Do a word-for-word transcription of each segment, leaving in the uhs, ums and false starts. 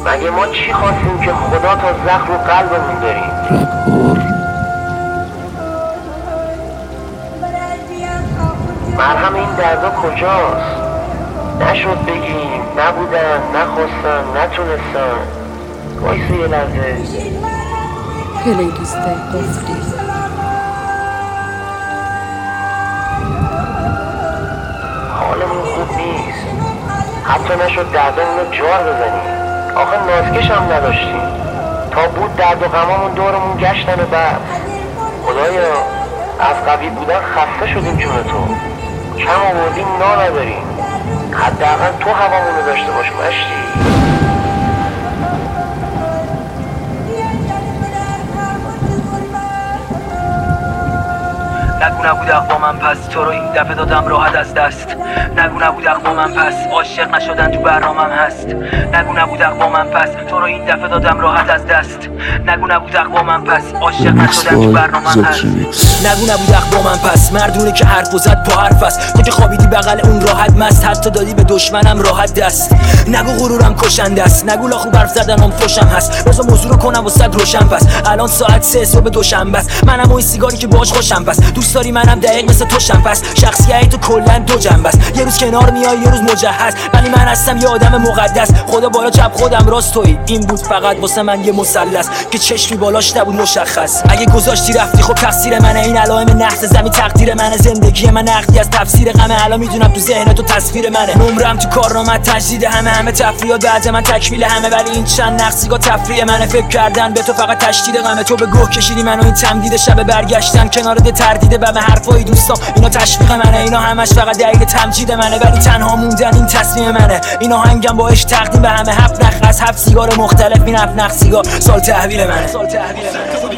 مگه ما چی خواستیم که خدا تا زخم رو قلبمون داریم؟ مرهم این دردا کجاست؟ نشد بگیم، نبودن، نخواستن، نتونستن. وایسه یه لحظه. پلیلیست گفتی حالمون خوب نیست. حتی نشد دردمون رو جار بزنیم. آخه نازکش هم نداشتیم. تا بود درد و غمامون دورمون گشتن و بعد خدایا از قوی بودن خسته شدیم جون تو. کم آوردیم نا نداریم. حداقل تو هوامون رو داشته باش مشتی. نگو نبود اقوامم پس تو رو این دفعه دادم راحت از دست. نگو نبود اقوامم پس عاشق نشدن تو برنامم هست. نگو نبود اقوامم پس تو رو این دفعه دادم راحت از دست. نگو نبود اقوامم پس عاشق نشدن تو برنامم هست. نگو نبود اقوامم پس مردونه که حرف و زد با حرف است. تو که خوابیدی بغل اون راحت مست، حتی دادی به دشمنم راحت دست. نگو غرورم کشنده است، نگو لاخو برف زدنم فوشم هست. بذار موضوع رو کنم واسط روشن پس. الان ساعت سه صبح دوشنبه است. منم اون سیگاری که باهاش خوشم پس. دوست داری منم دقیق مثل تو شم پس. شخصیت تو کلا دو جنبه است. یه روز کنار میای یه روز مجهز، ولی من هستم یه آدم مقدس. خدا بالا چپ خودم راست تویی. این بود فقط واسه من یه مثلث که چشمی بالاش نبود مشخص. اگه گذاشتی رفتی خب تقصیر منه. این علائم نحس زمین تقدیر منه. زندگی من نقدی از تفسیر غمه. الان میدونم تو ذهن تو تصویر منه. نمرم تو کارنامه تجدید همه همه تفریحات بعد من تکمیل همه. ولی این چند نقصیگا تفریح منه. فکر کردن به تو فقط تشدید غمه. تو به گوه کشیدی منو این تمدید شب برگشتن کنار ده تردید بم حرفای دوستان. اینا تشویق منه، اینا همش فقط دلیل تمجید منه. ولی تنها موندن این تصمیم منه. این آهنگم باش تقدیم به همه. هفت نخ از هفت سیگار مختلف. این هفت نخ سیگار سال تحویل منه. سال تحویل منه.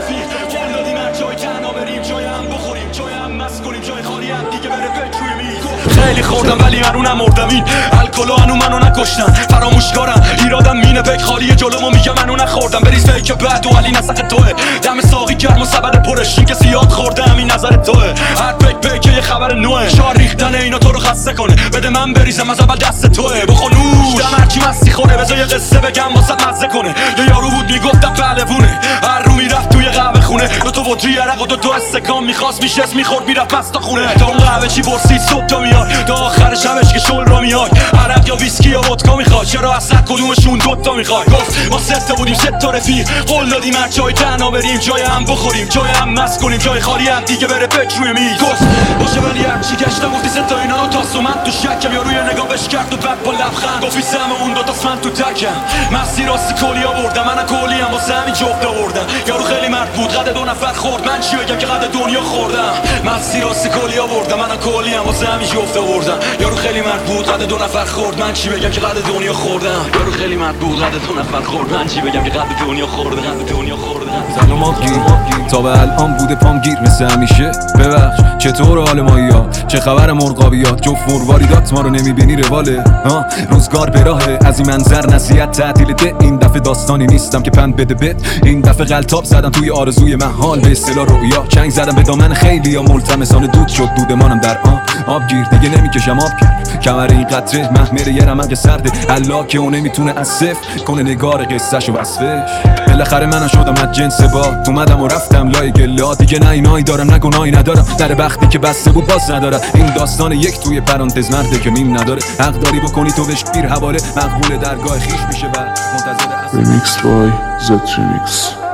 خیلی خوردم ولی هنو نمردم. این الکلو هنو منو نکشتن. فراموشکارم ایرادم مینه بک خالی جلومو میگه منو نخوردم. بریز فیک بعد و علی نسخ توه. دم ساقی گرم و سبد پرش. این که زیاد خوردم این نظر توه. هر پیک پیک یه خبر نوه. شار ریختن اینا تو رو خسته کنه. بده من بریزم از اول دست توه. بخونوش دم هرچی مستی خوره. بذار یه قصه بگم واسه مزه کنه. یه یارو بود میگفتم پهلوونه. هر رو میرفت توی قهوه خونه. دو تا ودری عرق و دو تا استکان میخواست میشست میخورد میرفت مستا خونه. تا اون قهوه چی برسید صبح تا میاد. تا آخر شبش که شل را میاد. عرق یا ویسکی یا ودکا میخواد. چرا اصلا کدومشون دوتا میخواد؟ گفت ما سه تا بودیم سه تا رفیق. قول دادیم هر جای تنها بریم. جای هم بخوریم جای هم مست کنیم. جای خالی هم دیگه بره پک روی میز. گفت باشه ولی هرچی گشتم گفتی سه تا اینا رو تاس و من تو شکم. یا روی نگاهش کرد و بعد با لبخند گفتی سهم اون دوتا من تو تکم. مسیر راست کلی آوردم. من کلی هم واسه همین جفت آوردم. یارو خیلی مرد بود قد دو نفر خورد. من چی بگم که قد دنیا خوردم. مسیر راست کلی آوردم. من کلی هم واسه همین جفت آوردم. یارو خیلی مرد بود قد دو نفر خورد. من چی بگم که قد دنیا خوردم. یارو خیلی مرد بود قد دو نفر خورد. من چی بگم که قد دنیا خوردم. قد دنیا خوردم. سلام آبگیر تا به الان بوده پام گیر مثل همیشه. ببخش چطور حال مایا؟ چه خبر مرغابیات؟ جفت مرواریدات ما رو نمیبینی رواله. ها روزگار به راهه. از این منظر نصیحت تعطیل ده. این دفعه داستانی نیستم که پند بده بد. این دفعه غلطاب زدم توی آرزوی من. حال به اصطلاح رویا چنگ زدم به دامن خیلی یا ملتمسانه دود شد دودمانم در آن آبگیر دیگه نمیکشم آب کرد. کمر این قطره محمر یه رمق سرده. الله که اون نمیتونه از صفر کنه نگار قصه‌شو وصفش. بالاخره من شدم از جنس با اومدم و رفتم لای گلا. دیگه نه اینایی دارم نه گناهی ندارم. در بختی که بسته بود باز نداره. این داستان یک توی پرانتز مرده که نیم نداره. حق داری بکنی تو بهش پیر حواله. مقبول درگاه خیش میشه و منتظر Remix by Z Remix.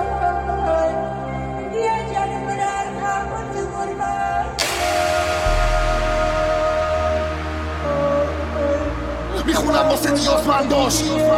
میخونم واسه نیازمنداش.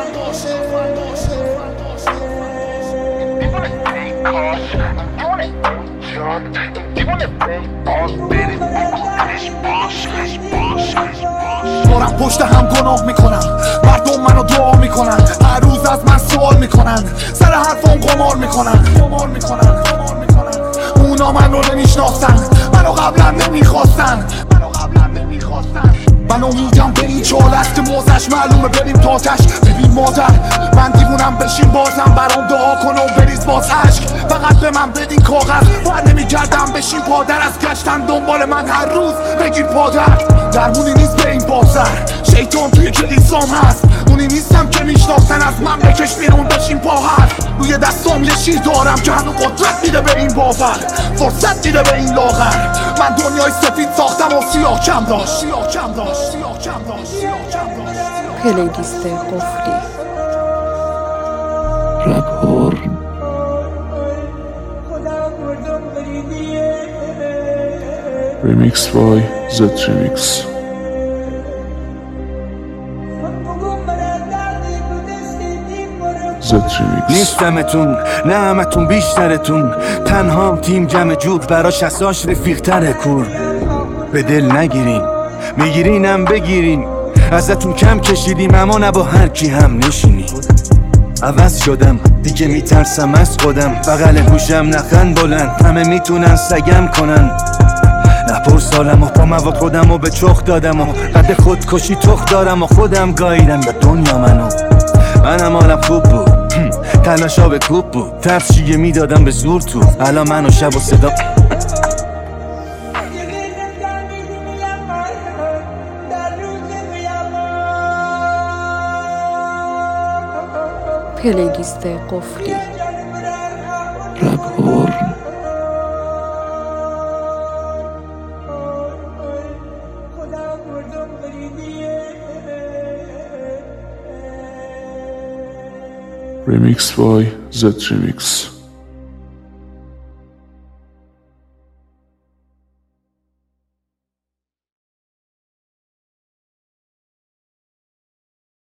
دیوونه پیکاش دیوونه جان دیوونه پیکاش بریم بکنش باش باش باش. دارم پشت هم گناه میکنم. مردم منو دعا میکنن. هر روز از من سوال میکنن. سر حرفم قمار میکنن. قمار میکنن اونا من رو نمیشناختن. منو قبلا نمیخواستن. منو قبلا نمیخواستن. منو میگم بریم چالش که موزش معلومه. بریم تاتش ببین مادر من دیوونم. بشین بازم برام دعا کن و بریز باز عشق. فقط به من بدین کاغذ. بر نمیگردم بشین پادر. از گشتن دنبال من هر روز بگیر پادر. درمونی نیست به این بازر. شیطان توی کلیسام هست. اونی نیستم که میشناختن از من بکش بیرون بشین پاهر. روی دستام یه چیز دارم که هنو قدرت میده به این باور، فرصت میده به این لاغر. من دنیای سفید ساختم و سیاه کم داشت، سیاه کم داشت، سیاه کم داشت، سیاه کم داشت. پلیلیست قفلی. رپور Remix by Z-Remix. Z-Remix. نیستمتون نه همتون بیشترتون، تنهام تیم جمع جور براش اساش رفیقتره کور. به دل نگیرین میگیرینم بگیرین، ازتون کم کشیدیم اما نه با هر کی هم نشینی. عوض شدم دیگه میترسم از خودم، بغل گوشم نخند بلند همه میتونن سگم کنن. نپر سالم و با مواد خودم و به چخ دادم و قد خودکشی تخ دارم و خودم گاییدم به دنیا منو. منم حالم خوب بود تلاشا به کوب بود، ترس چیه میدادم به زور تو، الان منو شب و صدا پلیلیست قفلی. رپور Remix by Z-Remix.